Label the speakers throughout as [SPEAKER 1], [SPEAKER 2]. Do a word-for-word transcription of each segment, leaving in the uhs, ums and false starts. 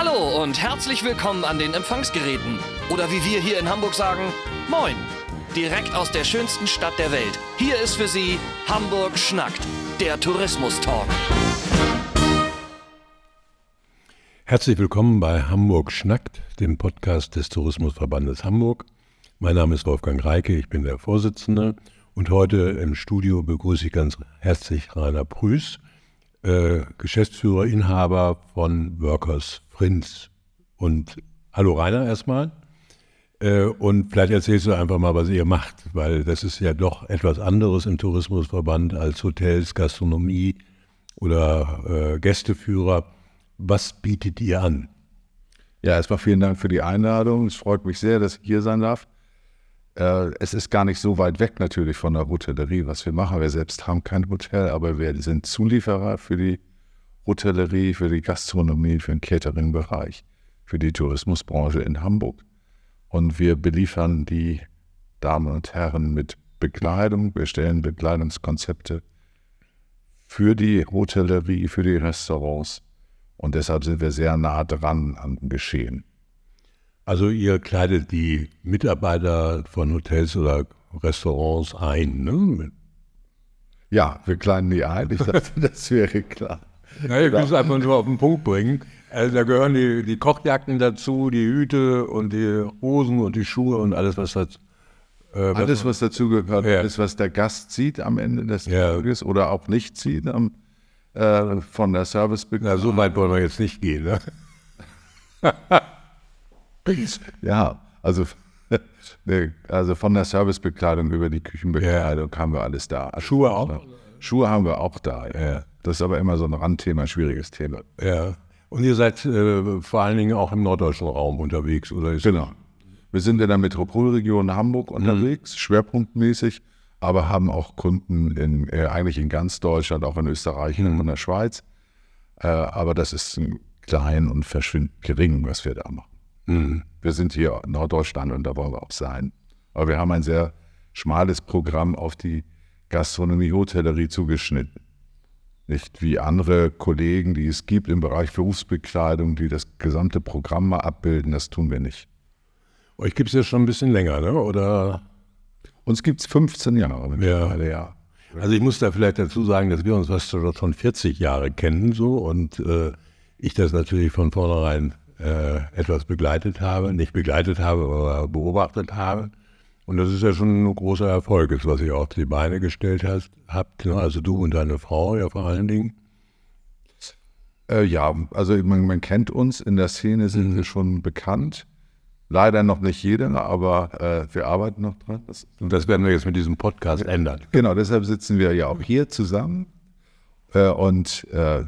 [SPEAKER 1] Hallo und herzlich willkommen an den Empfangsgeräten. Oder wie wir hier in Hamburg sagen, Moin. Direkt aus der schönsten Stadt der Welt. Hier ist für Sie Hamburg schnackt, der Tourismus-Talk.
[SPEAKER 2] Herzlich willkommen bei Hamburg schnackt, dem Podcast des Tourismusverbandes Hamburg. Mein Name ist Wolfgang Reike, ich bin der Vorsitzende. Und heute im Studio begrüße ich ganz herzlich Rainer Prüß, äh, Geschäftsführer, Inhaber von Workers Prinz. Und hallo Rainer erstmal. Äh, und vielleicht erzählst du einfach mal, was ihr macht, weil das ist ja doch etwas anderes im Tourismusverband als Hotels, Gastronomie oder äh, Gästeführer. Was bietet ihr an?
[SPEAKER 3] Ja, erstmal vielen Dank für die Einladung. Es freut mich sehr, dass ich hier sein darf. Äh, es ist gar nicht so weit weg natürlich von der Hotellerie, was wir machen. Wir selbst haben kein Hotel, aber wir sind Zulieferer für die Hotellerie, für die Gastronomie, für den Catering-Bereich, für die Tourismusbranche in Hamburg. Und wir beliefern die Damen und Herren mit Bekleidung. Wir stellen Bekleidungskonzepte für die Hotellerie, für die Restaurants. Und deshalb sind wir sehr nah dran am Geschehen.
[SPEAKER 2] Also ihr kleidet die Mitarbeiter von Hotels oder Restaurants ein, ne?
[SPEAKER 3] Ja, wir kleiden die ein. Ich dachte, das wäre klar.
[SPEAKER 2] Na, ihr könnt es einfach nur auf den Punkt bringen. Also da gehören die, die Kochjacken dazu, die Hüte und die Hosen und die Schuhe und alles, was das... Äh,
[SPEAKER 3] alles, was dazu gehört,
[SPEAKER 2] ja.
[SPEAKER 3] Alles, was der Gast sieht am Ende des
[SPEAKER 2] Ja.
[SPEAKER 3] Tages oder auch nicht sieht am, äh, von der Servicebekleidung.
[SPEAKER 2] Na, so weit wollen wir jetzt nicht gehen, ne?
[SPEAKER 3] Ja, also, ne, also von der Servicebekleidung über die Küchenbekleidung haben wir alles da. Also,
[SPEAKER 2] Schuhe auch?
[SPEAKER 3] Schuhe haben wir auch da, ja.
[SPEAKER 2] Ja.
[SPEAKER 3] Das ist aber immer so ein Randthema, ein schwieriges Thema.
[SPEAKER 2] Ja. Und ihr seid äh, vor allen Dingen auch im norddeutschen Raum unterwegs, oder? Ist
[SPEAKER 3] Genau. Wir sind in der Metropolregion Hamburg unterwegs, mhm. schwerpunktmäßig, aber haben auch Kunden in, äh, eigentlich in ganz Deutschland, auch in Österreich mhm. und in der Schweiz. Äh, aber das ist klein und verschwindend gering, was wir da machen.
[SPEAKER 2] Mhm.
[SPEAKER 3] Wir sind hier in Norddeutschland und da wollen wir auch sein. Aber wir haben ein sehr schmales Programm auf die Gastronomie, Hotellerie zugeschnitten. Nicht wie andere Kollegen, die es gibt im Bereich Berufsbekleidung, die das gesamte Programm mal abbilden, das tun wir nicht.
[SPEAKER 2] Euch gibt es ja schon ein bisschen länger, ne? Oder?
[SPEAKER 3] Uns gibt es fünfzehn Jahre mittlerweile, ja.
[SPEAKER 2] ja. Also ich muss da vielleicht dazu sagen, dass wir uns fast schon vierzig Jahre kennen so und äh, ich das natürlich von vornherein äh, etwas begleitet habe, nicht begleitet habe, aber beobachtet habe. Und das ist ja schon ein großer Erfolg, was ihr auf die Beine gestellt hast, habt, ne? Also du und deine Frau ja vor allen Dingen.
[SPEAKER 3] Äh, ja, also man, man kennt uns, in der Szene sind mhm. wir schon bekannt. Leider noch nicht jeder, aber äh, wir arbeiten noch dran. Das,
[SPEAKER 2] und das werden wir jetzt mit diesem Podcast ändern.
[SPEAKER 3] Genau, deshalb sitzen wir ja auch hier zusammen. Äh, und äh,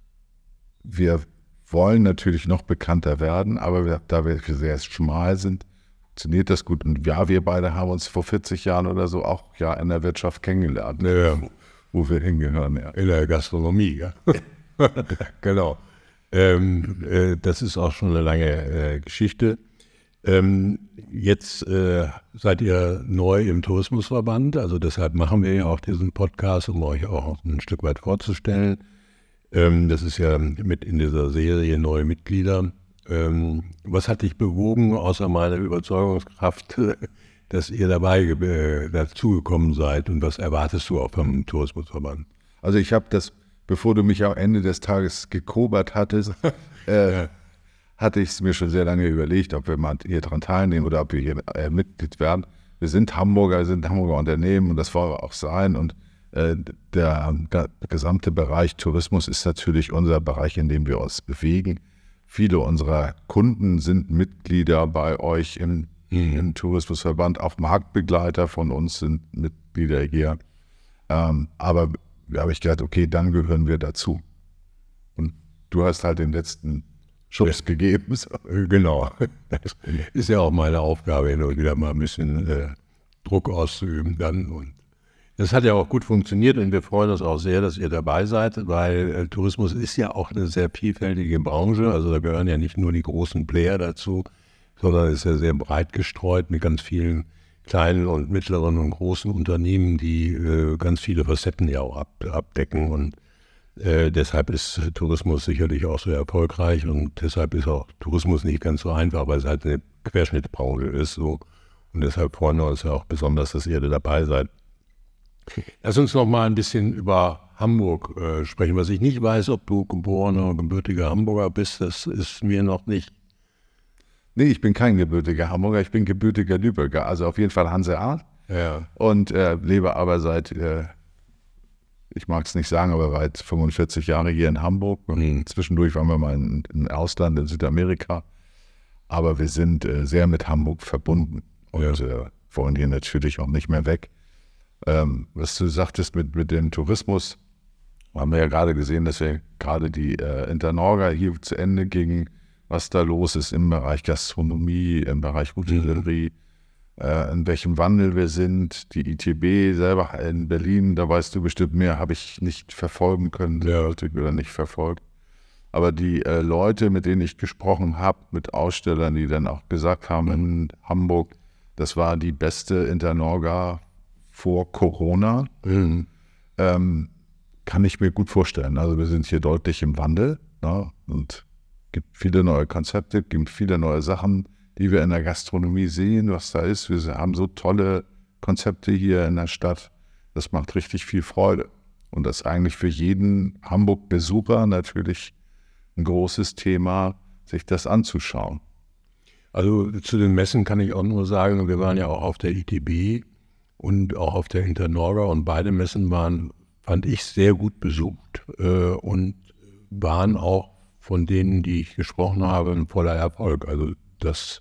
[SPEAKER 3] wir wollen natürlich noch bekannter werden, aber wir, da wir sehr schmal sind, funktioniert das gut. Und ja, wir beide haben uns vor vierzig Jahren oder so auch ja in der Wirtschaft kennengelernt,
[SPEAKER 2] ja.
[SPEAKER 3] wo, wo wir hingehören. Ja.
[SPEAKER 2] In der Gastronomie, ja. Genau. Ähm, äh, das ist auch schon eine lange äh, Geschichte. Ähm, jetzt äh, seid ihr neu im Tourismusverband, also deshalb machen wir ja auch diesen Podcast, um euch auch ein Stück weit vorzustellen. Ähm, das ist ja mit in dieser Serie neue Mitglieder. Ähm, was hat dich bewogen, außer meiner Überzeugungskraft, dass ihr dabei äh, dazugekommen seid und was erwartest du auch vom Tourismusverband?
[SPEAKER 3] Also ich habe das, bevor du mich am Ende des Tages gekobert hattest, äh, ja. hatte ich es mir schon sehr lange überlegt, ob wir mal hier dran teilnehmen oder ob wir hier äh, Mitglied werden. Wir sind Hamburger, wir sind Hamburger Unternehmen und das wollen wir auch sein. Und äh, der g- gesamte Bereich Tourismus ist natürlich unser Bereich, in dem wir uns bewegen. Viele unserer Kunden sind Mitglieder bei euch im, mhm. im Tourismusverband. Auch Marktbegleiter von uns sind Mitglieder hier. Ähm, aber da habe ich gedacht, okay, dann gehören wir dazu. Und du hast halt den letzten Schubs ja. gegeben.
[SPEAKER 2] Genau. Das ist ja auch meine Aufgabe, hin und wieder mal ein bisschen äh, Druck auszuüben dann. Und das hat ja auch gut funktioniert und wir freuen uns auch sehr, dass ihr dabei seid, weil äh, Tourismus ist ja auch eine sehr vielfältige Branche. Also da gehören ja nicht nur die großen Player dazu, sondern ist ja sehr breit gestreut mit ganz vielen kleinen und mittleren und großen Unternehmen, die äh, ganz viele Facetten ja auch ab, abdecken. Und Äh, deshalb ist Tourismus sicherlich auch so erfolgreich und deshalb ist auch Tourismus nicht ganz so einfach, weil es halt eine Querschnittsbranche ist. So. Und deshalb freuen wir uns ja auch besonders, dass ihr dabei seid. Lass uns noch mal ein bisschen über Hamburg äh, sprechen. Was ich nicht weiß, ob du geborener, gebürtiger Hamburger bist, das ist mir noch nicht.
[SPEAKER 3] Nee, ich bin kein gebürtiger Hamburger, ich bin gebürtiger Lübecker, also auf jeden Fall Hanseat.
[SPEAKER 2] Ja.
[SPEAKER 3] Und äh, lebe aber seit, äh, ich mag es nicht sagen, aber seit fünfundvierzig Jahre hier in Hamburg.
[SPEAKER 2] Mhm.
[SPEAKER 3] Zwischendurch waren wir mal in, im Ausland, in Südamerika. Aber wir sind äh, sehr mit Hamburg verbunden und ja. äh, wollen hier natürlich auch nicht mehr weg. Ähm, was du sagtest mit, mit dem Tourismus, haben wir ja gerade gesehen, dass wir gerade die äh, Internorga hier zu Ende gingen, was da los ist im Bereich Gastronomie, im Bereich Hotellerie, mhm. äh, in welchem Wandel wir sind. Die I T B selber in Berlin, da weißt du bestimmt mehr, habe ich nicht verfolgen können, ja. oder nicht verfolgt. Aber die äh, Leute, mit denen ich gesprochen habe, mit Ausstellern, die dann auch gesagt haben, in Hamburg, das war die beste Internorga vor Corona, mhm. ähm, kann ich mir gut vorstellen. Also wir sind hier deutlich im Wandel, ne? Und es gibt viele neue Konzepte, es gibt viele neue Sachen, die wir in der Gastronomie sehen, was da ist. Wir haben so tolle Konzepte hier in der Stadt. Das macht richtig viel Freude. Und das ist eigentlich für jeden Hamburg-Besucher natürlich ein großes Thema, sich das anzuschauen.
[SPEAKER 2] Also zu den Messen kann ich auch nur sagen, wir waren ja auch auf der I T B und auch auf der Internorga und beide Messen waren, fand ich, sehr gut besucht äh, und waren auch von denen, die ich gesprochen habe, ein voller Erfolg. Also das,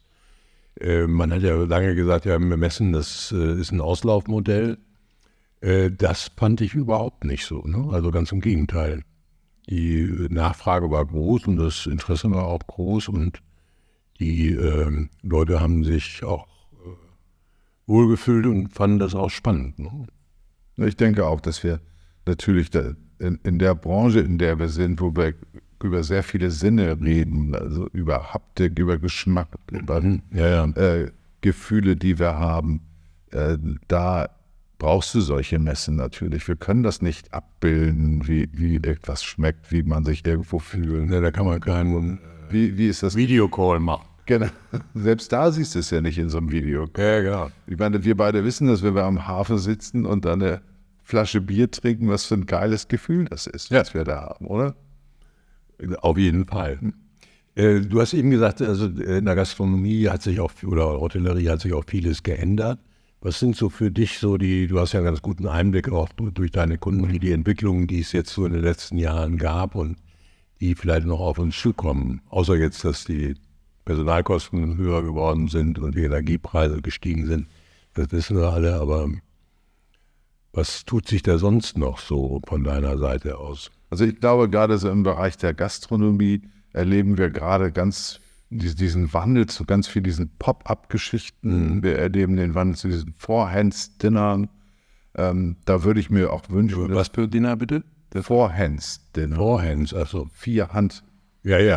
[SPEAKER 2] äh, man hat ja lange gesagt, ja, Messen, das äh, ist ein Auslaufmodell. Äh, das fand ich überhaupt nicht so, ne? Also ganz im Gegenteil. Die Nachfrage war groß und das Interesse war auch groß und die äh, Leute haben sich auch äh, wohlgefühlt und fanden das auch spannend. Ne?
[SPEAKER 3] Ich denke auch, dass wir natürlich da in, in der Branche, in der wir sind, wo wir über sehr viele Sinne reden, also über Haptik, über Geschmack, über
[SPEAKER 2] ja, ja.
[SPEAKER 3] Äh, Gefühle, die wir haben, äh, da brauchst du solche Messen natürlich. Wir können das nicht abbilden, wie, wie etwas schmeckt, wie man sich irgendwo fühlt.
[SPEAKER 2] Ja, da kann man keinen
[SPEAKER 3] wie, wie ist das?
[SPEAKER 2] Videocall machen.
[SPEAKER 3] Genau. Selbst da siehst du es ja nicht in so einem Video.
[SPEAKER 2] Ja, genau.
[SPEAKER 3] Ich meine, wir beide wissen, dass wir am Hafen sitzen und dann eine Flasche Bier trinken, was für ein geiles Gefühl das ist,
[SPEAKER 2] ja.
[SPEAKER 3] was wir da haben, oder?
[SPEAKER 2] Auf jeden Fall. Äh, du hast eben gesagt, also in der Gastronomie hat sich auch, oder Hotellerie hat sich auch vieles geändert. Was sind so für dich so die, du hast ja einen ganz guten Einblick auch durch deine Kunden, die Entwicklungen, die es jetzt so in den letzten Jahren gab und die vielleicht noch auf uns zukommen, außer jetzt, dass die Personalkosten höher geworden sind und die Energiepreise gestiegen sind. Das wissen wir alle, aber was tut sich da sonst noch so von deiner Seite aus?
[SPEAKER 3] Also ich glaube, gerade so im Bereich der Gastronomie erleben wir gerade ganz diesen Wandel zu ganz viel diesen Pop-up-Geschichten. Mhm. Wir erleben den Wandel zu diesen Four-Hands-Dinnern. Ähm, da würde ich mir auch wünschen.
[SPEAKER 2] Was für Dinner bitte?
[SPEAKER 3] Four-Hands-Dinner.
[SPEAKER 2] Four-Hands, also
[SPEAKER 3] vier Hand.
[SPEAKER 2] Ja, ja.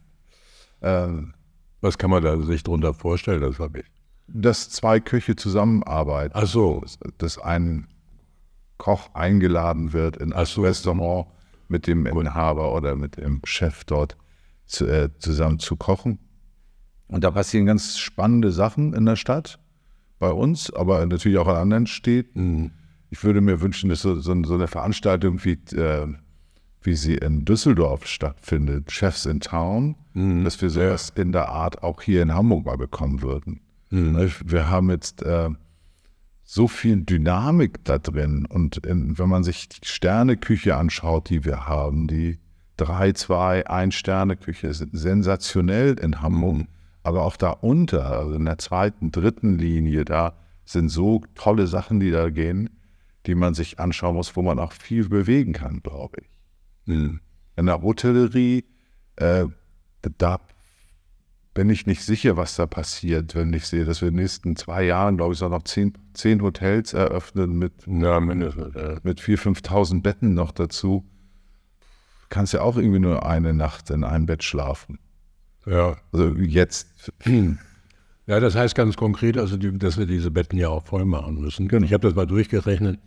[SPEAKER 3] Ähm,
[SPEAKER 2] Was kann man da sich darunter vorstellen? Das habe ich.
[SPEAKER 3] Dass zwei Köche zusammenarbeiten.
[SPEAKER 2] Ach so.
[SPEAKER 3] Dass, dass ein Koch eingeladen wird in ein
[SPEAKER 2] so.
[SPEAKER 3] Restaurant mit dem Inhaber oder mit dem Chef dort zu, äh, zusammen zu kochen. Und da passieren ganz spannende Sachen in der Stadt, bei uns, aber natürlich auch an anderen Städten.
[SPEAKER 2] Mhm.
[SPEAKER 3] Ich würde mir wünschen, dass so, so, so eine Veranstaltung wie, äh, wie sie in Düsseldorf stattfindet, Chefs in Town, mhm. dass wir sowas ja. in der Art auch hier in Hamburg mal bekommen würden. Mhm. Wir haben jetzt äh, so viel Dynamik da drin und in, wenn man sich die Sterneküche anschaut, die wir haben, die drei, zwei, ein Sterneküche ist sensationell in Hamburg, mhm. aber auch da unter, also in der zweiten, dritten Linie, da sind so tolle Sachen, die da gehen, die man sich anschauen muss, wo man auch viel bewegen kann, glaube ich. Mhm. In der Hotellerie, äh, da bin ich nicht sicher, was da passiert, wenn ich sehe, dass wir in den nächsten zwei Jahren, glaube ich, auch noch zehn, zehn Hotels eröffnen mit,
[SPEAKER 2] ja, mindestens, ja.
[SPEAKER 3] mit viertausend, fünftausend Betten noch dazu. Du kannst ja auch irgendwie nur eine Nacht in einem Bett schlafen.
[SPEAKER 2] Ja.
[SPEAKER 3] Also jetzt.
[SPEAKER 2] Ja, das heißt ganz konkret, also die, dass wir diese Betten ja auch voll machen müssen. Genau. Ich habe das mal durchgerechnet.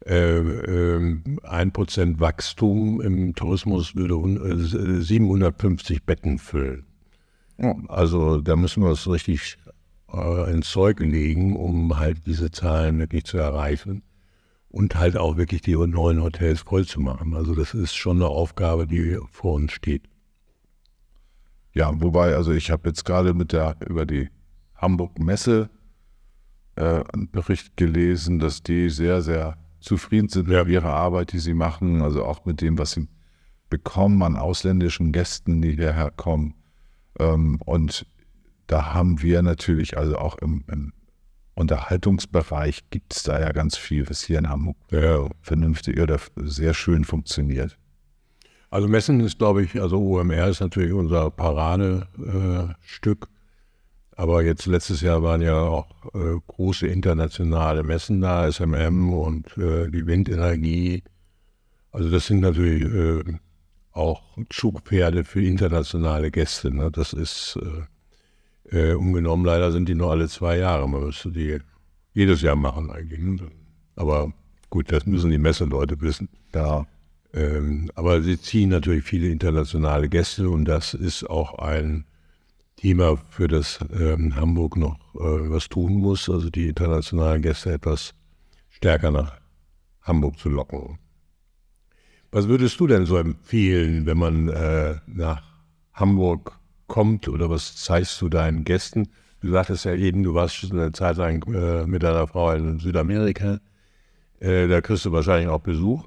[SPEAKER 2] äh, äh, ein Prozent Wachstum im Tourismus würde äh, siebenhundertfünfzig Betten füllen. Ja. Also da müssen wir es richtig äh, ins Zeug legen, um halt diese Zahlen wirklich zu erreichen und halt auch wirklich die neuen Hotels voll zu machen. Also das ist schon eine Aufgabe, die vor uns steht.
[SPEAKER 3] Ja, wobei, also ich habe jetzt gerade mit der über die Hamburg Messe äh, einen Bericht gelesen, dass die sehr, sehr zufrieden sind mit ihrer Arbeit, die sie machen, also auch mit dem, was sie bekommen an ausländischen Gästen, die hierher kommen. Ähm, und da haben wir natürlich, also auch im, im Unterhaltungsbereich gibt es da ja ganz viel, was hier in Hamburg ja. vernünftig oder sehr schön funktioniert.
[SPEAKER 2] Also Messen ist, glaube ich, also O M R ist natürlich unser Paradestück. Äh, aber jetzt letztes Jahr waren ja auch äh, große internationale Messen da, S M M und äh, die Windenergie. Also das sind natürlich äh, auch Zugpferde für internationale Gäste. Ne? Das ist äh, äh, ungenommen, leider sind die nur alle zwei Jahre. Man müsste die jedes Jahr machen eigentlich. Ne? Aber gut, das müssen die Messeleute wissen.
[SPEAKER 3] Ja.
[SPEAKER 2] Ähm, aber sie ziehen natürlich viele internationale Gäste und das ist auch ein Thema, für das ähm, Hamburg noch äh, was tun muss, also die internationalen Gäste etwas stärker nach Hamburg zu locken. Was würdest du denn so empfehlen, wenn man äh, nach Hamburg kommt oder was zeigst du deinen Gästen? Du sagtest ja eben, du warst schon eine Zeit lang äh, mit deiner Frau in Südamerika, äh, da kriegst du wahrscheinlich auch Besuch.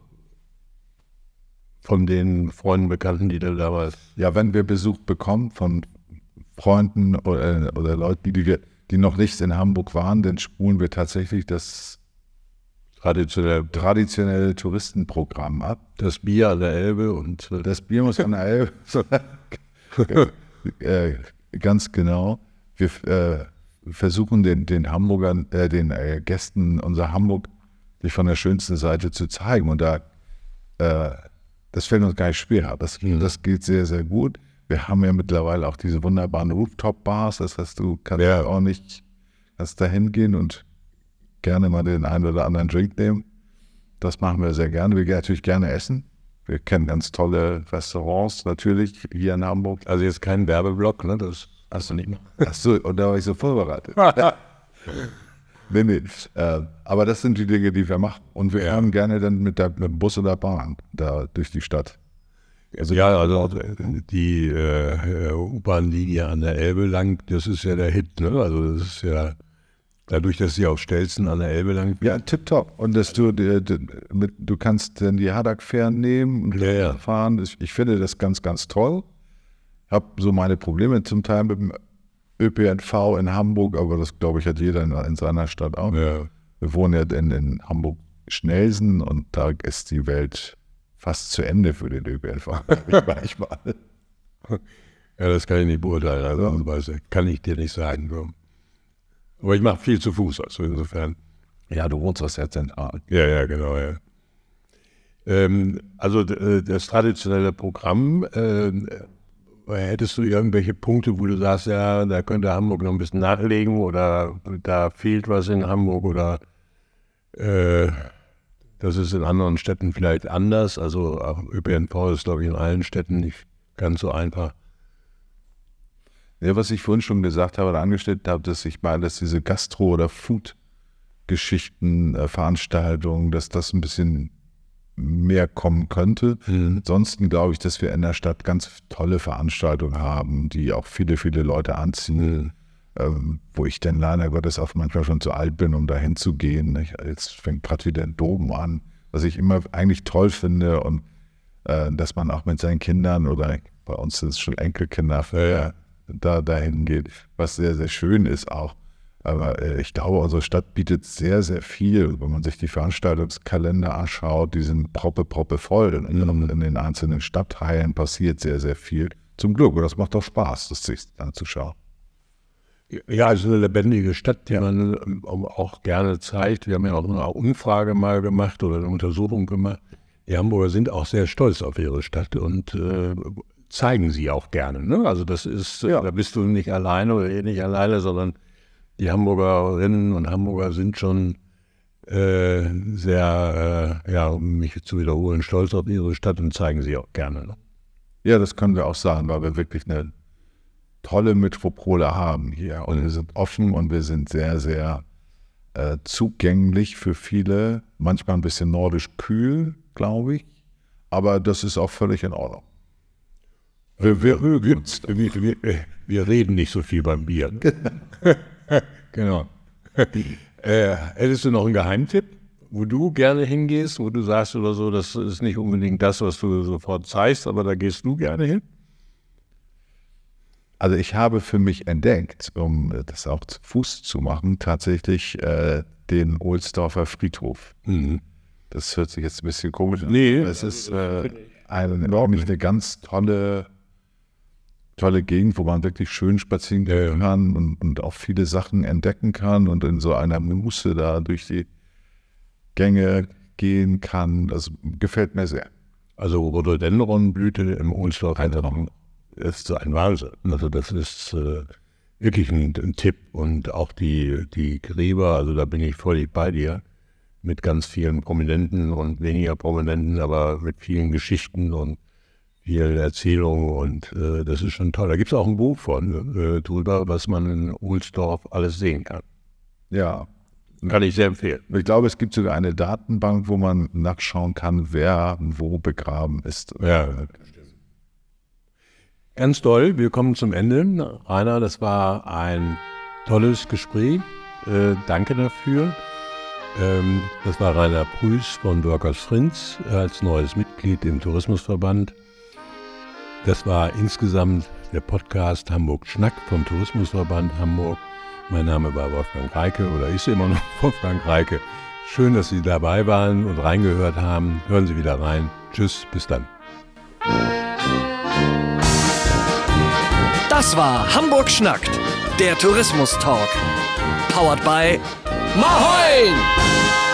[SPEAKER 2] Von den Freunden, Bekannten, die du damals...
[SPEAKER 3] Ja, wenn wir Besuch bekommen von Freunden oder, oder Leuten, die, wir, die noch nicht in Hamburg waren, dann spulen wir tatsächlich das traditionelle, traditionelle Touristenprogramm ab.
[SPEAKER 2] Das Bier an der Elbe und...
[SPEAKER 3] Das Bier muss an der Elbe... äh, ganz genau. Wir äh, versuchen den, den Hamburgern, äh, den äh, Gästen unser Hamburg sich von der schönsten Seite zu zeigen. Und da... Äh, Das fällt uns gar nicht schwer. Das, das geht sehr, sehr gut. Wir haben ja mittlerweile auch diese wunderbaren Rooftop-Bars. Das heißt, du kannst ja auch nicht kannst da hingehen und gerne mal den einen oder anderen Drink nehmen. Das machen wir sehr gerne. Wir gehen natürlich gerne essen. Wir kennen ganz tolle Restaurants natürlich hier in Hamburg.
[SPEAKER 2] Also jetzt kein Werbeblock, ne? Das hast du nicht mehr.
[SPEAKER 3] Ach so, und da war ich so vorbereitet. Nee, nee. Äh, aber das sind die Dinge, die wir machen. Und wir fahren ja. gerne dann mit, der, mit dem Bus oder Bahn da durch die Stadt.
[SPEAKER 2] Also ja, also die äh, U-Bahn-Linie an der Elbe lang, das ist ja der Hit, ne? Also das ist ja dadurch, dass sie auf Stelzen an der Elbe lang...
[SPEAKER 3] Ja, tipptopp. Und dass du, die, die, mit, du kannst dann die Haddock-Fähren nehmen und
[SPEAKER 2] ja, ja.
[SPEAKER 3] fahren. Ich finde das ganz, ganz toll. Ich habe so meine Probleme zum Teil mit dem Ö P N V in Hamburg, aber das, glaube ich, hat jeder in, in seiner Stadt auch.
[SPEAKER 2] Ja.
[SPEAKER 3] Wir wohnen ja in, in Hamburg-Schnelsen und da ist die Welt fast zu Ende für den Ö P N V. Manchmal.
[SPEAKER 2] Ja, das kann ich nicht beurteilen, also ja. kann ich dir nicht sagen. Aber ich mache viel zu Fuß, also insofern.
[SPEAKER 3] Ja, du wohnst aus der Zentral.
[SPEAKER 2] Ja, ja, genau, ja. Ähm, also das traditionelle Programm, äh, hättest du irgendwelche Punkte, wo du sagst, ja, da könnte Hamburg noch ein bisschen nachlegen oder da fehlt was in Hamburg oder äh, das ist in anderen Städten vielleicht anders. Also Ö P N V ist, glaube ich, in allen Städten nicht ganz so einfach.
[SPEAKER 3] Ja, was ich vorhin schon gesagt habe oder angestellt habe, dass ich meine, dass diese Gastro- oder Food-Geschichten, äh, Veranstaltungen, dass das ein bisschen mehr kommen könnte. Mhm. Ansonsten glaube ich, dass wir in der Stadt ganz tolle Veranstaltungen haben, die auch viele, viele Leute anziehen, mhm. ähm, wo ich dann leider Gottes auch manchmal schon zu alt bin, um da hinzugehen. Jetzt fängt gerade wieder ein Dom an, was ich immer eigentlich toll finde und äh, dass man auch mit seinen Kindern oder bei uns sind es schon Enkelkinder, ja, ja. da dahin geht, was sehr, sehr schön ist auch. Aber äh, ich glaube, unsere Stadt bietet sehr, sehr viel. Wenn man sich die Veranstaltungskalender anschaut, die sind proppe, proppe voll. Mhm. In den einzelnen Stadtteilen passiert sehr, sehr viel. Zum Glück. Und das macht doch Spaß, das sich anzuschauen.
[SPEAKER 2] Ja, es ist eine lebendige Stadt, die ja. man auch gerne zeigt. Wir haben ja auch eine Umfrage mal gemacht oder eine Untersuchung gemacht. Die Hamburger sind auch sehr stolz auf ihre Stadt und äh, zeigen sie auch gerne. Ne? Also das ist, ja. da bist du nicht alleine oder eh nicht alleine, sondern die Hamburgerinnen und Hamburger sind schon äh, sehr, äh, ja, um mich zu wiederholen, stolz auf ihre Stadt und zeigen sie auch gerne. Ne?
[SPEAKER 3] Ja, das können wir auch sagen, weil wir wirklich eine tolle Metropole haben hier. Und wir sind offen und wir sind sehr, sehr äh, zugänglich für viele. Manchmal ein bisschen nordisch kühl, glaube ich. Aber das ist auch völlig in Ordnung.
[SPEAKER 2] Wir, wir, wir, wir, wir, wir reden nicht so viel beim Bier. Genau. Äh, hättest du noch einen Geheimtipp, wo du gerne hingehst, wo du sagst oder so, das ist nicht unbedingt das, was du sofort zeigst, aber da gehst du gerne hin?
[SPEAKER 3] Also ich habe für mich entdeckt, um das auch zu Fuß zu machen, tatsächlich äh, den Ohlsdorfer Friedhof.
[SPEAKER 2] Mhm.
[SPEAKER 3] Das hört sich jetzt ein bisschen komisch an.
[SPEAKER 2] Nee.
[SPEAKER 3] Es ist äh, eine, wirklich eine ganz tolle, tolle Gegend, wo man wirklich schön spazieren gehen kann und, und auch viele Sachen entdecken kann und in so einer Muße da durch die Gänge gehen kann. Das gefällt mir sehr.
[SPEAKER 2] Also Rhododendronblüte im Ohlsdorf ist ein Wahnsinn. Also das ist äh, wirklich ein, ein Tipp. Und auch die, die Gräber, also da bin ich völlig bei dir, mit ganz vielen Prominenten und weniger Prominenten, aber mit vielen Geschichten und vielen Erzählungen und äh, das ist schon toll. Da gibt es auch ein Buch von äh, drüber, was man in Ohlsdorf alles sehen kann.
[SPEAKER 3] Ja.
[SPEAKER 2] Kann ich sehr empfehlen.
[SPEAKER 3] Ich glaube, es gibt sogar eine Datenbank, wo man nachschauen kann, wer wo begraben ist.
[SPEAKER 2] Ja, ganz toll. Wir kommen zum Ende. Rainer, das war ein tolles Gespräch. Äh, danke dafür. Ähm, das war Rainer Prüß von Workers Friends als neues Mitglied im Tourismusverband. Das war insgesamt der Podcast Hamburg Schnackt vom Tourismusverband Hamburg. Mein Name war Wolfgang Reike oder ist immer noch Wolfgang Reike. Schön, dass Sie dabei waren und reingehört haben. Hören Sie wieder rein. Tschüss, bis dann.
[SPEAKER 1] Das war Hamburg Schnackt, der Tourismus-Talk. Powered by Mahoin!